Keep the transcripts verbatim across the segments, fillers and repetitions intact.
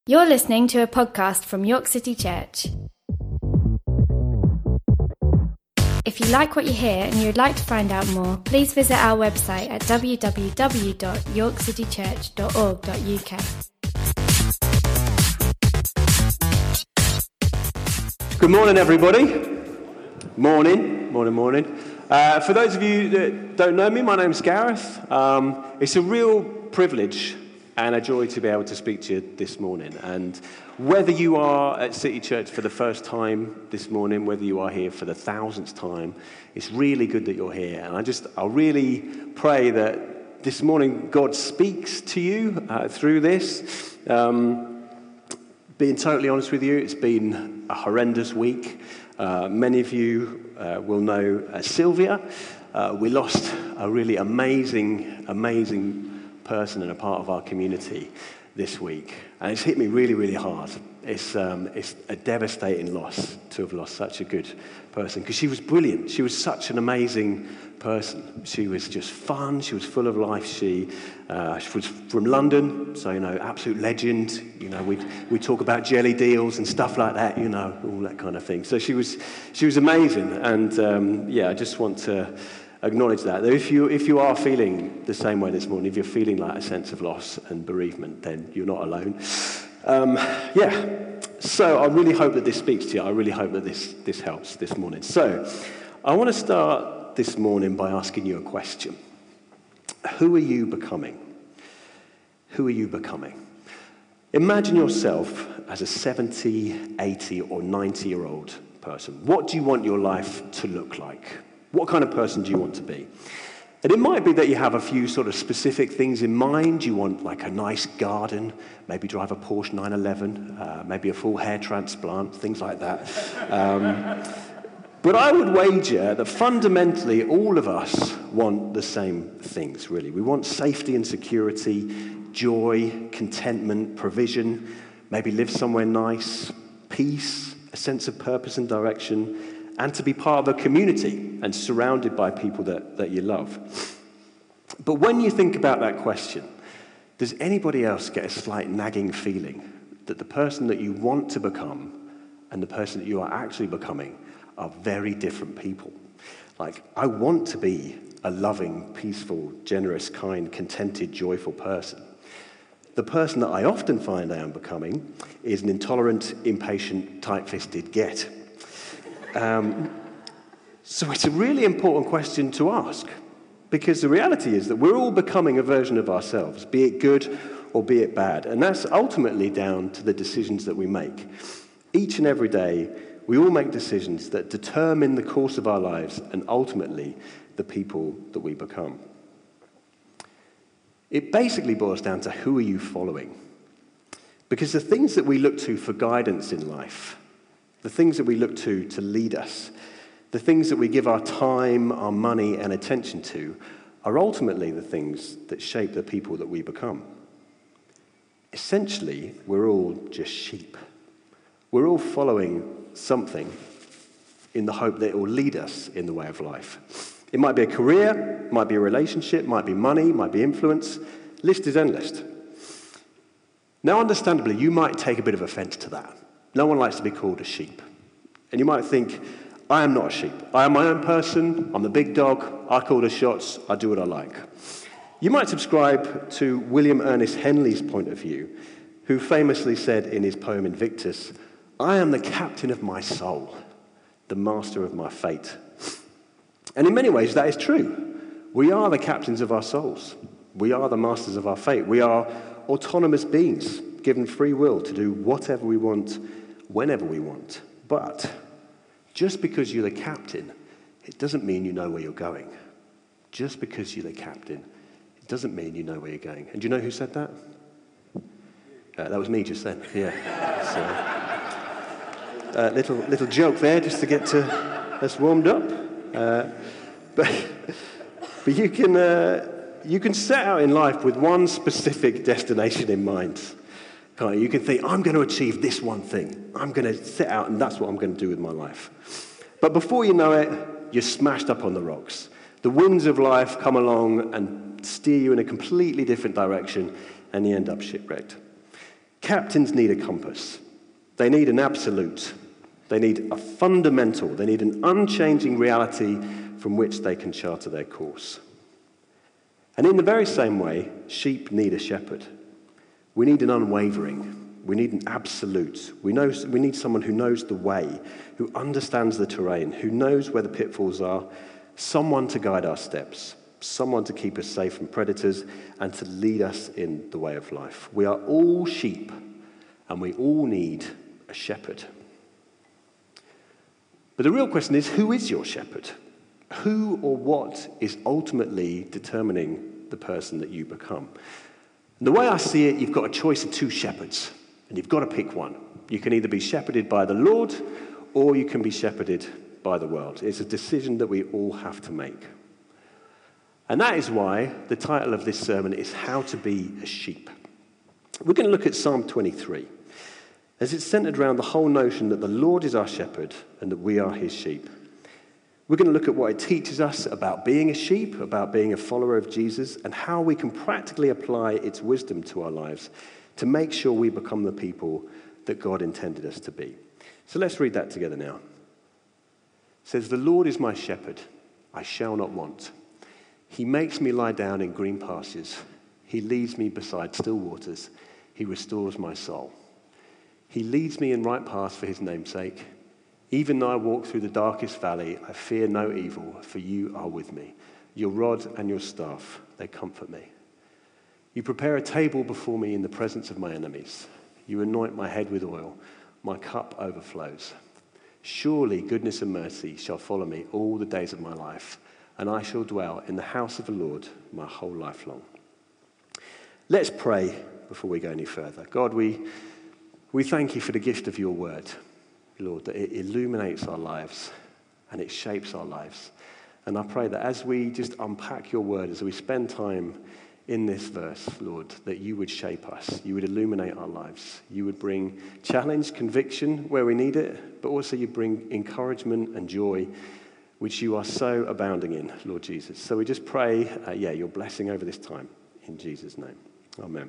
You're listening to a podcast from York City Church. If you like what you hear and you'd like to find out more, please visit our website at w w w dot york city church dot org dot u k. Good morning, everybody. Morning, morning, morning. Uh, for those of you that don't know me, my name's Gareth. Um, it's a real privilege and a joy to be able to speak to you this morning. And whether you are at City Church for the first time this morning, whether you are here for the thousandth time, it's really good that you're here. And I just, I really pray that this morning God speaks to you uh, through this. Um, being totally honest with you, it's been a horrendous week. Uh, many of you uh, will know uh, Sylvia. Uh, we lost a really amazing, amazing person and a part of our community this week, and it's hit me really, really hard. It's um, it's a devastating loss to have lost such a good person, because she was brilliant. She was such an amazing person. She was just fun. She was full of life. She, uh, she was from London, so you know, absolute legend. You know, we we talk about jelly deals and stuff like that. You know, all that kind of thing. So she was she was amazing, and um, yeah, I just want to acknowledge that. That if you if you are feeling the same way this morning, if you're feeling like a sense of loss and bereavement, then you're not alone. Um, yeah. So I really hope that this speaks to you. I really hope that this this helps this morning. So I want to start this morning by asking you a question. Who are you becoming? Who are you becoming? Imagine yourself as a seventy, eighty, or ninety-year-old person. What do you want your life to look like? What kind of person do you want to be? And it might be that you have a few sort of specific things in mind. You want like a nice garden, maybe drive a Porsche nine eleven, uh, maybe a full hair transplant, things like that. Um, but I would wager that fundamentally all of us want the same things, really. We want safety and security, joy, contentment, provision, maybe live somewhere nice, peace, a sense of purpose and direction, and to be part of a community and surrounded by people that, that you love. But when you think about that question, does anybody else get a slight nagging feeling that the person that you want to become and the person that you are actually becoming are very different people? Like, I want to be a loving, peaceful, generous, kind, contented, joyful person. The person that I often find I am becoming is an intolerant, impatient, tight-fisted get. Um, so it's a really important question to ask, because the reality is that we're all becoming a version of ourselves, be it good or be it bad, and that's ultimately down to the decisions that we make. Each and every day, we all make decisions that determine the course of our lives and ultimately the people that we become. It basically boils down to who are you following? Because the things that we look to for guidance in life, the things that we look to to lead us, the things that we give our time, our money, and attention to, are ultimately the things that shape the people that we become. Essentially, we're all just sheep. We're all following something in the hope that it will lead us in the way of life. It might be a career, it might be a relationship, it might be money, it might be influence. List is endless. Now, understandably, you might take a bit of offense to that. No one likes to be called a sheep. And you might think, I am not a sheep. I am my own person. I'm the big dog. I call the shots. I do what I like. You might subscribe to William Ernest Henley's point of view, who famously said in his poem Invictus, I am the captain of my soul, the master of my fate. And in many ways, that is true. We are the captains of our souls. We are the masters of our fate. We are autonomous beings, given free will to do whatever we want, whenever we want. But just because you're the captain, it doesn't mean you know where you're going. Just because you're the captain, it doesn't mean you know where you're going. And do you know who said that? Uh, that was me just then, yeah. So, uh, little little joke there, just to get to us warmed up. Uh, but but you can uh, you can set out in life with one specific destination in mind. You can think, I'm going to achieve this one thing. I'm going to set out, and that's what I'm going to do with my life. But before you know it, you're smashed up on the rocks. The winds of life come along and steer you in a completely different direction, and you end up shipwrecked. Captains need a compass. They need an absolute. They need a fundamental. They need an unchanging reality from which they can charter their course. And in the very same way, sheep need a shepherd. We need an unwavering. We need an absolute. We, know, we need someone who knows the way, who understands the terrain, who knows where the pitfalls are, someone to guide our steps, someone to keep us safe from predators and to lead us in the way of life. We are all sheep, and we all need a shepherd. But the real question is, who is your shepherd? Who or what is ultimately determining the person that you become? And the way I see it, you've got a choice of two shepherds, and you've got to pick one. You can either be shepherded by the Lord, or you can be shepherded by the world. It's a decision that we all have to make. And that is why the title of this sermon is How to Be a Sheep. We're going to look at Psalm twenty-three, as it's centered around the whole notion that the Lord is our shepherd and that we are his sheep. We're going to look at what it teaches us about being a sheep, about being a follower of Jesus, and how we can practically apply its wisdom to our lives to make sure we become the people that God intended us to be. So let's read that together now. It says, "The Lord is my shepherd, I shall not want. He makes me lie down in green pastures. He leads me beside still waters. He restores my soul. He leads me in right paths for his name's sake. Even though I walk through the darkest valley, I fear no evil, for you are with me. Your rod and your staff, they comfort me. You prepare a table before me in the presence of my enemies. You anoint my head with oil. My cup overflows. Surely goodness and mercy shall follow me all the days of my life, and I shall dwell in the house of the Lord my whole life long." Let's pray before we go any further. God, we, we thank you for the gift of your word, Lord, that it illuminates our lives and it shapes our lives. And I pray that as we just unpack your word, as we spend time in this verse, Lord, that you would shape us, you would illuminate our lives, you would bring challenge, conviction where we need it, but also you bring encouragement and joy, which you are so abounding in, Lord Jesus. So we just pray, uh, yeah, your blessing over this time, in Jesus' name. Amen.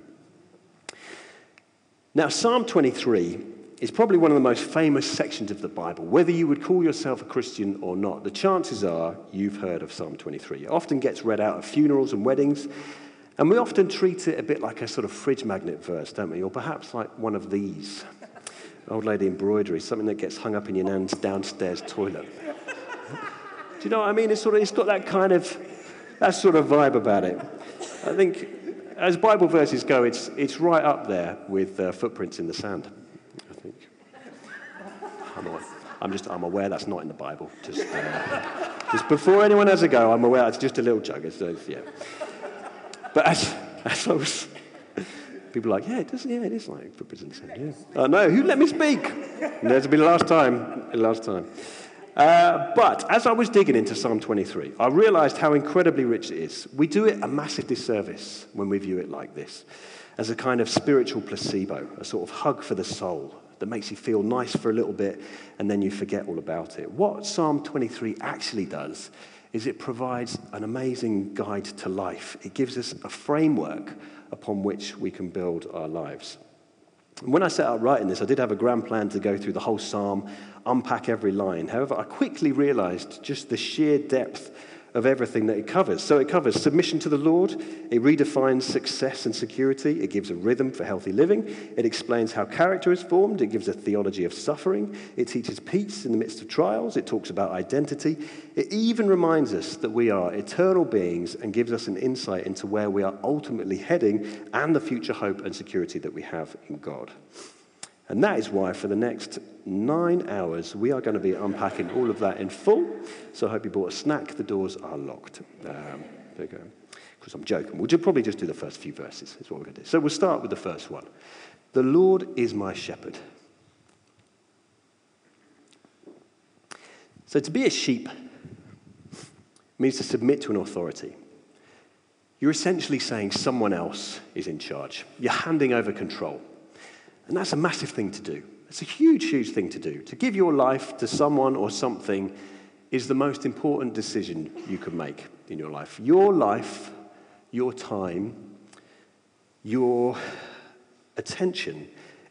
Now, Psalm twenty-three is probably one of the most famous sections of the Bible. Whether you would call yourself a Christian or not, the chances are you've heard of Psalm twenty-three. It often gets read out at funerals and weddings, and we often treat it a bit like a sort of fridge magnet verse, don't we? Or perhaps like one of these. Old lady embroidery, something that gets hung up in your nan's downstairs toilet. Do you know what I mean? It's sort of, it's got that kind of, that sort of vibe about it. I think, as Bible verses go, it's it's right up there with uh, footprints in the sand. I think. I'm, aware, I'm just I'm aware that's not in the Bible. Just uh, just before anyone has a go, I'm aware it's just a little jug. It's, uh, yeah. But as as I was, people are like, yeah, it does. Yeah, it is like footprints in the sand. Yeah. Oh no, who let me speak? And that'll be the last time. The last time. Uh, but as I was digging into Psalm twenty-three, I realized how incredibly rich it is. We do it a massive disservice when we view it like this, as a kind of spiritual placebo, a sort of hug for the soul that makes you feel nice for a little bit and then you forget all about it. What Psalm twenty-three actually does is it provides an amazing guide to life. It gives us a framework upon which we can build our lives. And when I set out writing this, I did have a grand plan to go through the whole psalm, unpack every line. However, I quickly realized just the sheer depth of everything that it covers. So it covers submission to the Lord, it redefines success and security, it gives a rhythm for healthy living, it explains how character is formed, it gives a theology of suffering, it teaches peace in the midst of trials, it talks about identity, it even reminds us that we are eternal beings and gives us an insight into where we are ultimately heading and the future hope and security that we have in God. And that is why for the next nine hours, we are going to be unpacking all of that in full. So I hope you bought a snack. The doors are locked. Um, there you go. Because I'm joking. We'll just probably just do the first few verses. Is what we're going to do. So we'll start with the first one. The Lord is my shepherd. So to be a sheep means to submit to an authority. You're essentially saying someone else is in charge. You're handing over control. And that's a massive thing to do. It's a huge, huge thing to do. To give your life to someone or something is the most important decision you can make in your life. Your life, your time, your attention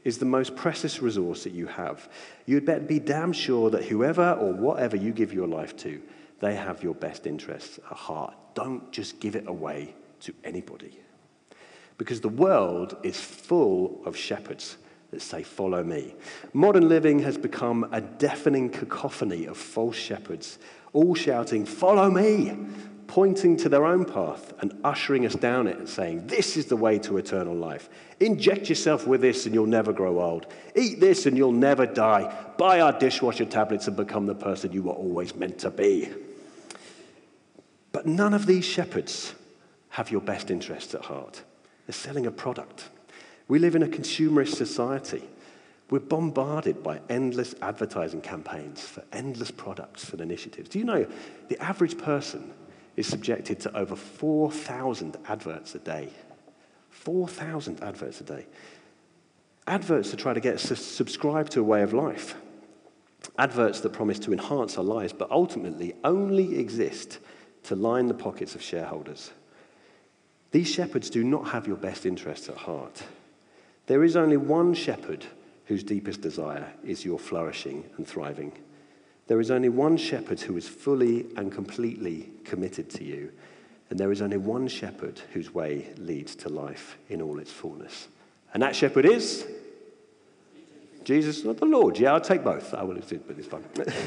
is the most precious resource that you have. You'd better be damn sure that whoever or whatever you give your life to, they have your best interests at heart. Don't just give it away to anybody. Because the world is full of shepherds that say, follow me. Modern living has become a deafening cacophony of false shepherds, all shouting, follow me, pointing to their own path and ushering us down it and saying, this is the way to eternal life. Inject yourself with this and you'll never grow old. Eat this and you'll never die. Buy our dishwasher tablets and become the person you were always meant to be. But none of these shepherds have your best interests at heart. They're selling a product. We live in a consumerist society. We're bombarded by endless advertising campaigns for endless products and initiatives. Do you know the average person is subjected to over four thousand adverts a day? four thousand adverts a day. Adverts to try to get us to subscribe to a way of life. Adverts that promise to enhance our lives, but ultimately only exist to line the pockets of shareholders. These shepherds do not have your best interests at heart. There is only one shepherd whose deepest desire is your flourishing and thriving. There is only one shepherd who is fully and completely committed to you. And there is only one shepherd whose way leads to life in all its fullness. And that shepherd is Jesus, not the Lord. Yeah, I'll take both. I will, but it's fine.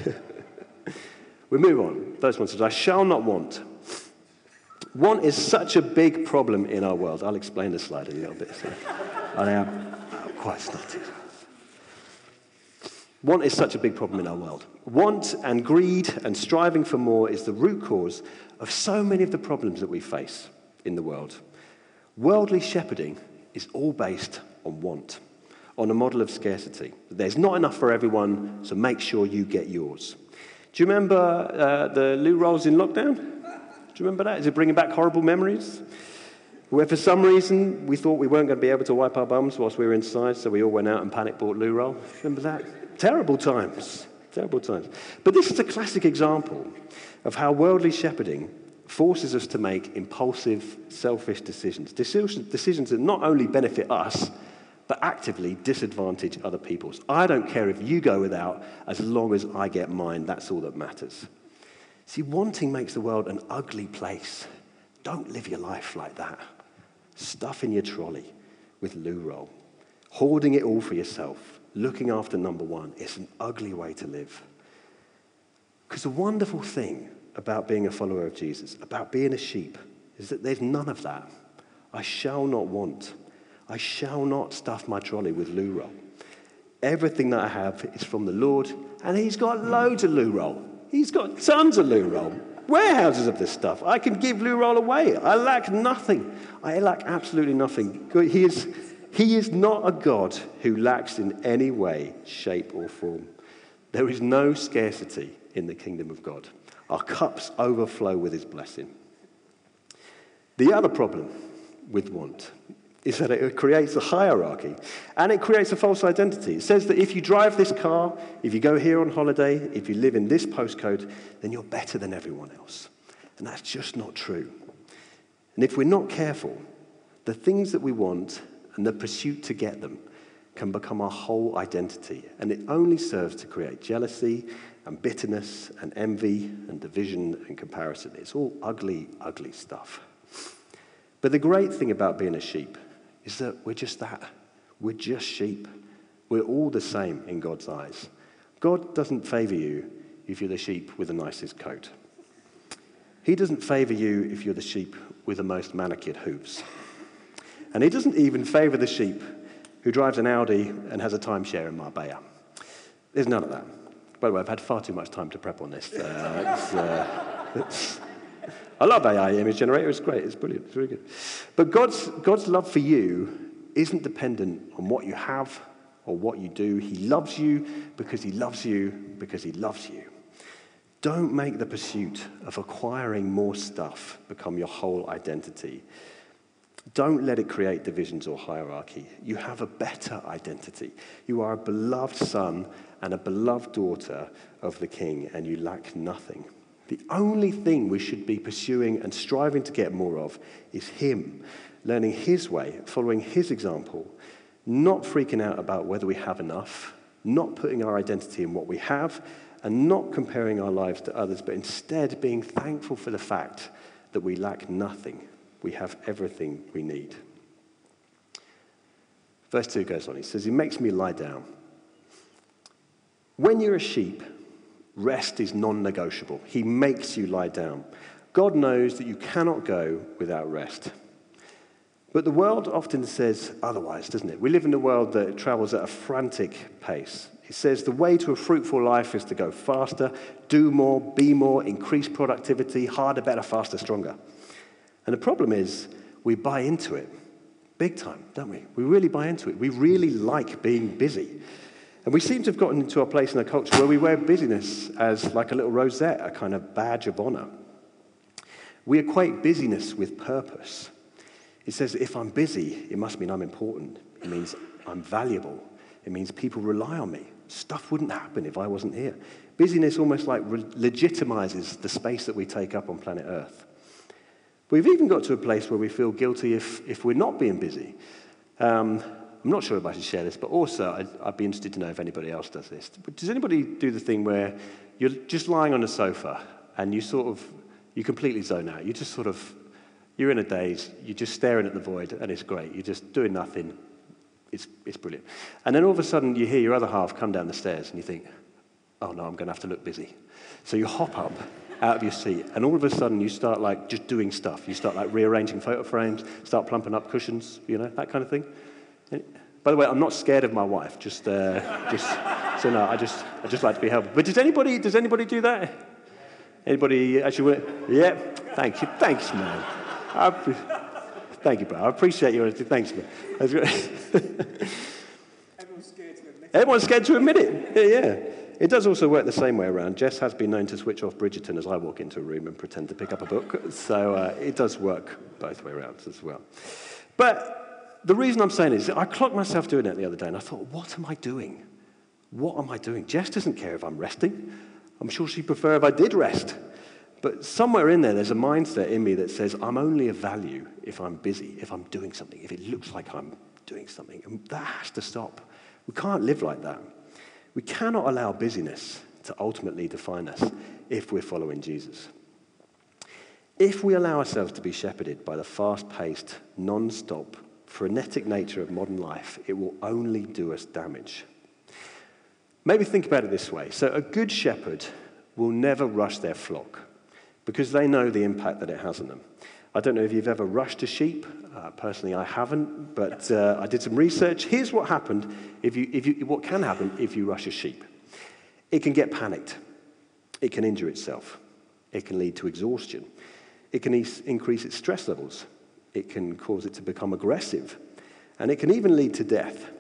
We move on. Verse one says, I shall not want. Want is such a big problem in our world. I'll explain the slide a little bit. So I am quite snotty. Want is such a big problem in our world. Want and greed and striving for more is the root cause of so many of the problems that we face in the world. Worldly shepherding is all based on want, on a model of scarcity. There's not enough for everyone, so make sure you get yours. Do you remember uh, the loo rolls in lockdown? Do you remember that? Is it bringing back horrible memories? Where for some reason we thought we weren't going to be able to wipe our bums whilst we were inside, so we all went out and panic bought loo roll. Remember that? Terrible times. Terrible times. But this is a classic example of how worldly shepherding forces us to make impulsive, selfish decisions. Decisions, decisions that not only benefit us, but actively disadvantage other people's. I don't care if you go without, as long as I get mine, that's all that matters. See, wanting makes the world an ugly place. Don't live your life like that. Stuff in your trolley with loo roll. Hoarding it all for yourself. Looking after number one. It's an ugly way to live. Because the wonderful thing about being a follower of Jesus, about being a sheep, is that there's none of that. I shall not want. I shall not stuff my trolley with loo roll. Everything that I have is from the Lord, and he's got loads of loo roll. He's got tons of loo roll. Warehouses of this stuff. I can give loo roll away. I lack nothing. I lack absolutely nothing. He is, he is not a God who lacks in any way, shape, or form. There is no scarcity in the kingdom of God. Our cups overflow with his blessing. The other problem with want is that it creates a hierarchy and it creates a false identity. It says that if you drive this car, if you go here on holiday, if you live in this postcode, then you're better than everyone else. And that's just not true. And if we're not careful, the things that we want and the pursuit to get them can become our whole identity. And it only serves to create jealousy and bitterness and envy and division and comparison. It's all ugly, ugly stuff. But the great thing about being a sheep is that we're just that. We're just sheep. We're all the same in God's eyes. God doesn't favor you if you're the sheep with the nicest coat. He doesn't favor you if you're the sheep with the most manicured hooves. And he doesn't even favor the sheep who drives an Audi and has a timeshare in Marbella. There's none of that. By the way, I've had far too much time to prep on this. Uh, it's, uh, it's, I love A I image generator. It's great. It's brilliant. It's really good. But God's, God's love for you isn't dependent on what you have or what you do. He loves you because he loves you because he loves you. Don't make the pursuit of acquiring more stuff become your whole identity. Don't let it create divisions or hierarchy. You have a better identity. You are a beloved son and a beloved daughter of the King, and you lack nothing. The only thing we should be pursuing and striving to get more of is him, learning his way, following his example, not freaking out about whether we have enough, not putting our identity in what we have, and not comparing our lives to others, but instead being thankful for the fact that we lack nothing. We have everything we need. Verse two goes on. He says, he makes me lie down. When you're a sheep, rest is non-negotiable. He makes you lie down. God knows that you cannot go without rest. But the world often says otherwise, doesn't it? We live in a world that travels at a frantic pace. It says the way to a fruitful life is to go faster, do more, be more, increase productivity, harder, better, faster, stronger. And the problem is we buy into it big time, don't we? We really buy into it. We really like being busy. And we seem to have gotten into a place in our culture where we wear busyness as like a little rosette, a kind of badge of honor. We equate busyness with purpose. It says if I'm busy, it must mean I'm important. It means I'm valuable. It means people rely on me. Stuff wouldn't happen if I wasn't here. Busyness almost like re- legitimizes the space that we take up on planet Earth. We've even got to a place where we feel guilty if, if we're not being busy. Um, I'm not sure if I should share this, but also I'd, I'd be interested to know if anybody else does this. Does anybody do the thing where you're just lying on a sofa and you sort of, you completely zone out? You just sort of, you're in a daze, you're just staring at the void, and it's great. You're just doing nothing. It's, it's brilliant. And then all of a sudden you hear your other half come down the stairs and you think, oh no, I'm going to have to look busy. So you hop up out of your seat, and all of a sudden you start like just doing stuff. You start like rearranging photo frames, start plumping up cushions, you know, that kind of thing. By the way, I'm not scared of my wife. Just, uh, just so no, I just, I just like to be helpful. But does anybody, does anybody do that? Anybody actually? Yeah. Thank you. Thanks, man. I, thank you, bro. I appreciate your honesty. Thanks, man. Everyone's scared to admit it. Everyone's scared to admit it. Yeah, yeah. It does also work the same way around. Jess has been known to switch off Bridgerton as I walk into a room and pretend to pick up a book. So uh, it does work both way around as well. But the reason I'm saying is I clocked myself doing it the other day, and I thought, what am I doing? What am I doing? Jess doesn't care if I'm resting. I'm sure she'd prefer if I did rest. But somewhere in there, there's a mindset in me that says I'm only of value if I'm busy, if I'm doing something, if it looks like I'm doing something. And that has to stop. We can't live like that. We cannot allow busyness to ultimately define us if we're following Jesus. If we allow ourselves to be shepherded by the fast-paced, non-stop, frenetic nature of modern life, it will only do us damage. Maybe think about it this way. So a good shepherd will never rush their flock because they know the impact that it has on them. I don't know if you've ever rushed a sheep. Uh, personally, I haven't, but uh, I did some research. Here's what happened if you, if you, what can happen if you rush a sheep. It can get panicked. It can injure itself. It can lead to exhaustion. It can e- increase its stress levels. It can cause it to become aggressive. And it can even lead to death.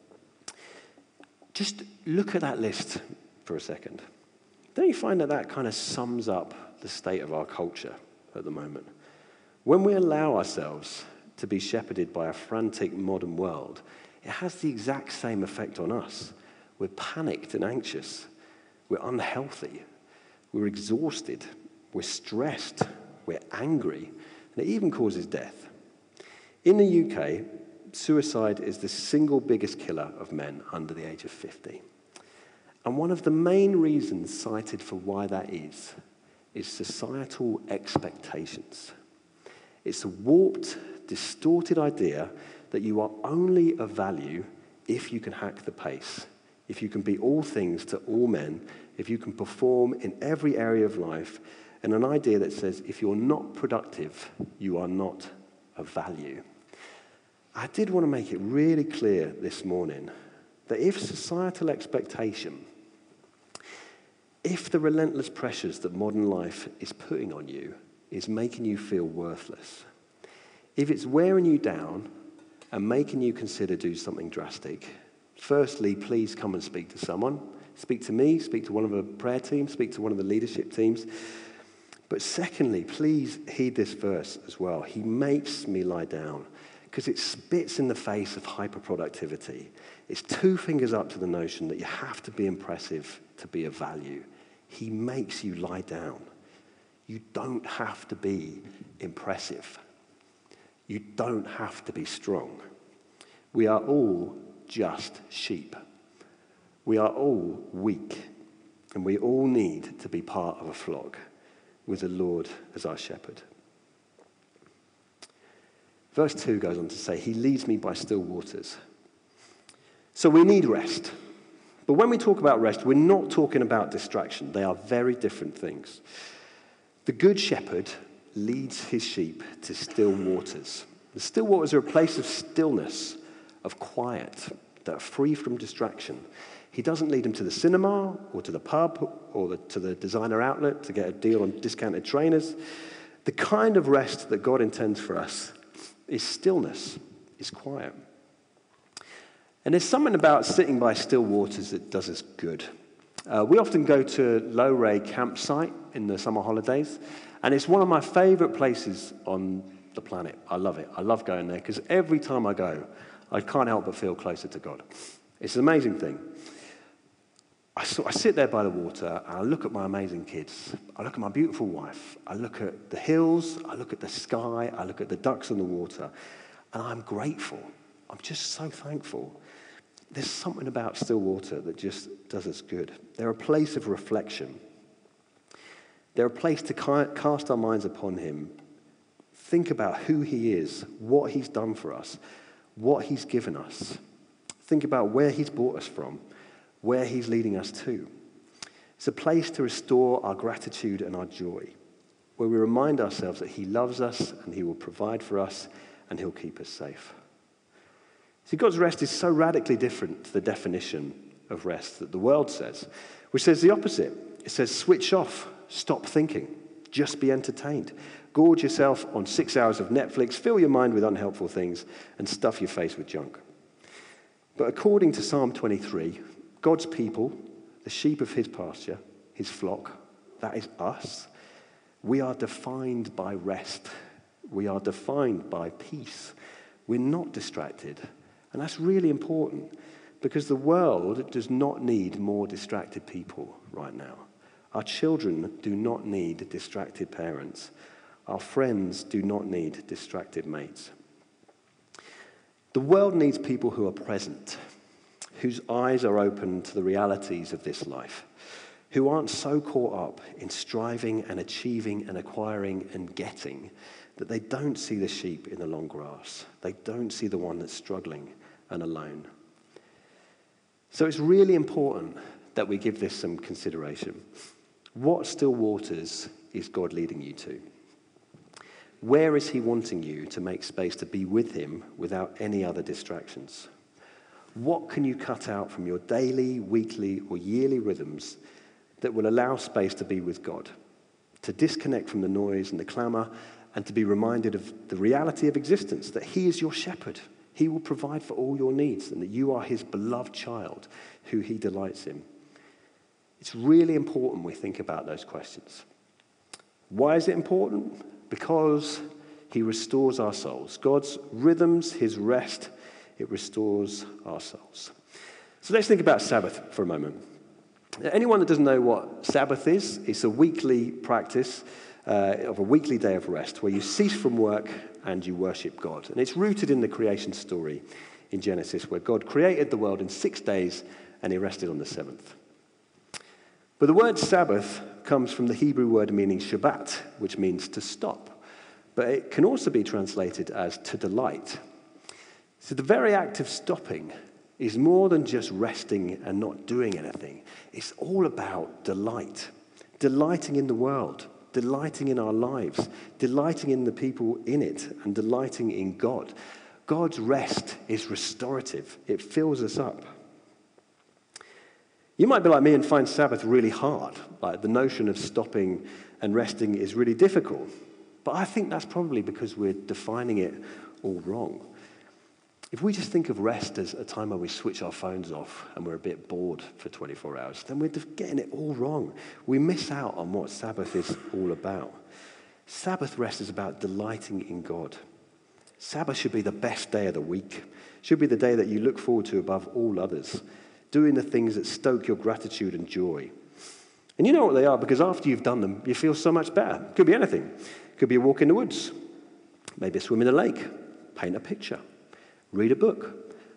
Just look at that list for a second. Don't you find that that kind of sums up the state of our culture at the moment? When we allow ourselves to be shepherded by a frantic modern world, it has the exact same effect on us. We're panicked and anxious. We're unhealthy. We're exhausted. We're stressed. We're angry. And it even causes death. In the U K, suicide is the single biggest killer of men under the age of fifty. And one of the main reasons cited for why that is, is societal expectations. It's a warped, distorted idea that you are only of value if you can hack the pace, if you can be all things to all men, if you can perform in every area of life, and an idea that says if you're not productive, you are not of value. I did want to make it really clear this morning that if societal expectation, if the relentless pressures that modern life is putting on you is making you feel worthless, if it's wearing you down and making you consider doing something drastic, firstly, please come and speak to someone. Speak to me, speak to one of the prayer teams, speak to one of the leadership teams. But secondly, please heed this verse as well. He makes me lie down, because it spits in the face of hyperproductivity. It's two fingers up to the notion that you have to be impressive to be of value. He makes you lie down. You don't have to be impressive. You don't have to be strong. We are all just sheep. We are all weak, and we all need to be part of a flock with the Lord as our shepherd. Verse two goes on to say, he leads me by still waters. So we need rest. But when we talk about rest, we're not talking about distraction. They are very different things. The good shepherd leads his sheep to still waters. The still waters are a place of stillness, of quiet, that are free from distraction. He doesn't lead them to the cinema or to the pub or the, to the designer outlet to get a deal on discounted trainers. The kind of rest that God intends for us is stillness, is quiet. And there's something about sitting by still waters that does us good. Uh, we often go to Lowray campsite in the summer holidays, and it's one of my favorite places on the planet. I love it. I love going there because every time I go, I can't help but feel closer to God. It's an amazing thing. I, saw, I sit there by the water, and I look at my amazing kids. I look at my beautiful wife. I look at the hills. I look at the sky. I look at the ducks in the water, and I'm grateful. I'm just so thankful. There's something about still water that just does us good. They're a place of reflection. They're a place to cast our minds upon him, think about who he is, what he's done for us, what he's given us. Think about where he's brought us from, where he's leading us to. It's a place to restore our gratitude and our joy, where we remind ourselves that he loves us and he will provide for us and he'll keep us safe. See, God's rest is so radically different to the definition of rest that the world says, which says the opposite. It says switch off, stop thinking, just be entertained. Gorge yourself on six hours of Netflix, fill your mind with unhelpful things, and stuff your face with junk. But according to Psalm twenty-three, God's people, the sheep of his pasture, his flock, that is us, we are defined by rest. We are defined by peace. We're not distracted. And that's really important because the world does not need more distracted people right now. Our children do not need distracted parents. Our friends do not need distracted mates. The world needs people who are present, whose eyes are open to the realities of this life, who aren't so caught up in striving and achieving and acquiring and getting that they don't see the sheep in the long grass. They don't see the one that's struggling and alone. So it's really important that we give this some consideration. What still waters is God leading you to? Where is he wanting you to make space to be with him without any other distractions? What can you cut out from your daily, weekly, or yearly rhythms that will allow space to be with God, to disconnect from the noise and the clamor, and to be reminded of the reality of existence, that he is your shepherd. He will provide for all your needs, and that you are his beloved child who he delights in. It's really important we think about those questions. Why is it important? Because he restores our souls. God's rhythms, his rest, it restores our souls. So let's think about Sabbath for a moment. Anyone that doesn't know what Sabbath is, it's a weekly practice uh, of a weekly day of rest where you cease from work and you worship God. And it's rooted in the creation story in Genesis where God created the world in six days and he rested on the seventh. But the word Sabbath comes from the Hebrew word meaning Shabbat, which means to stop. But it can also be translated as to delight. So the very act of stopping is more than just resting and not doing anything. It's all about delight. Delighting in the world, delighting in our lives, delighting in the people in it, and delighting in God. God's rest is restorative. It fills us up. You might be like me and find Sabbath really hard. Like the notion of stopping and resting is really difficult. But I think that's probably because we're defining it all wrong. If we just think of rest as a time where we switch our phones off and we're a bit bored for twenty-four hours, then we're getting it all wrong. We miss out on what Sabbath is all about. Sabbath rest is about delighting in God. Sabbath should be the best day of the week. Should be the day that you look forward to above all others, doing the things that stoke your gratitude and joy. And you know what they are, because after you've done them, you feel so much better. Could be anything. Could be a walk in the woods, maybe a swim in a lake, paint a picture, read a book,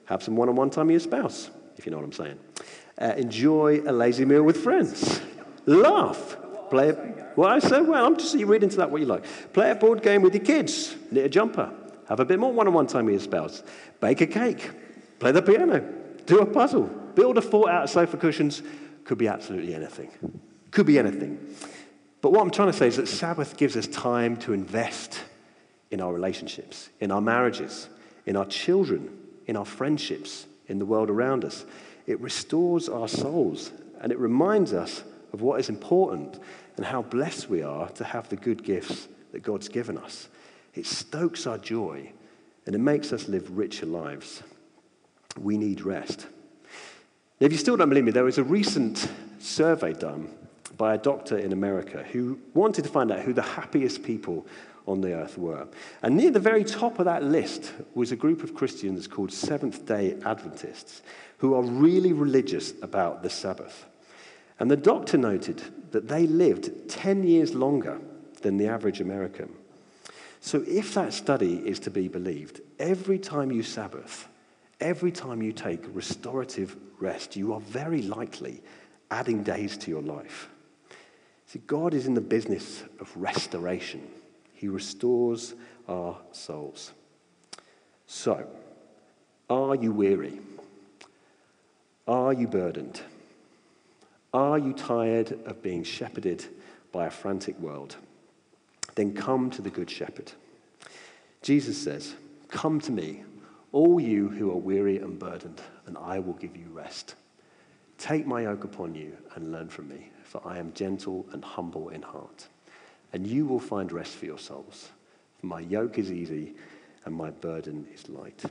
Have some one-on-one time with your spouse, if you know what I'm saying. Uh, enjoy a lazy meal with friends. Laugh. Play a, what I say? Well, I'm just you read into that what you like. Play a board game with your kids. Knit a jumper. Have a bit more one-on-one time with your spouse. Bake a cake. Play the piano. Do a puzzle. Build a fort out of sofa cushions. Could be absolutely anything. Could be anything. But what I'm trying to say is that Sabbath gives us time to invest in our relationships, in our marriages, in our children, in our friendships, in the world around us. It restores our souls, and it reminds us of what is important and how blessed we are to have the good gifts that God's given us. It stokes our joy, and it makes us live richer lives. We need rest. Now, if you still don't believe me, there was a recent survey done by a doctor in America who wanted to find out who the happiest people on the earth were. And near the very top of that list was a group of Christians called Seventh-day Adventists who are really religious about the Sabbath. And the doctor noted that they lived ten years longer than the average American. So if that study is to be believed, every time you Sabbath, every time you take restorative rest, you are very likely adding days to your life. See, God is in the business of restoration. He restores our souls. So, are you weary? Are you burdened? Are you tired of being shepherded by a frantic world? Then come to the Good Shepherd. Jesus says, "Come to me, all you who are weary and burdened, and I will give you rest. Take my yoke upon you and learn from me, for I am gentle and humble in heart. And you will find rest for your souls. For my yoke is easy and my burden is light."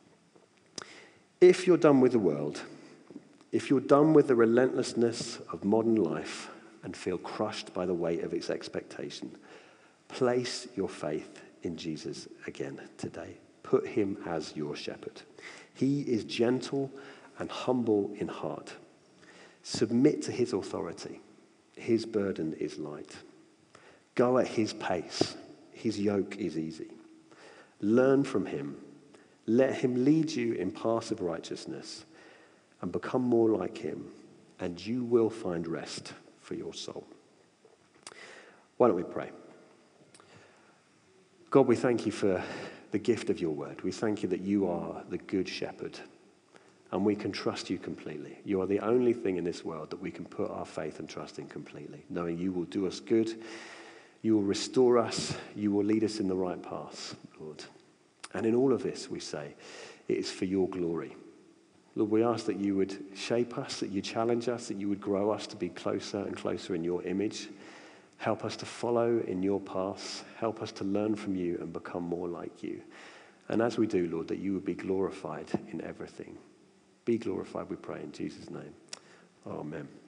If you're done with the world, if you're done with the relentlessness of modern life and feel crushed by the weight of its expectation, place your faith in Jesus again today. Put him as your shepherd. He is gentle and humble in heart. Submit to his authority. His burden is light. Go at his pace. His yoke is easy. Learn from him. Let him lead you in paths of righteousness and become more like him, and you will find rest for your soul. Why don't we pray? God, we thank you for the gift of your word. We thank you that you are the good shepherd, and we can trust you completely. You are the only thing in this world that we can put our faith and trust in completely, knowing you will do us good, you will restore us, you will lead us in the right paths, Lord. And in all of this, we say, it is for your glory. Lord, we ask that you would shape us, that you challenge us, that you would grow us to be closer and closer in your image. Help us to follow in your paths. Help us to learn from you and become more like you. And as we do, Lord, that you would be glorified in everything. Be glorified, we pray, in Jesus' name. Amen.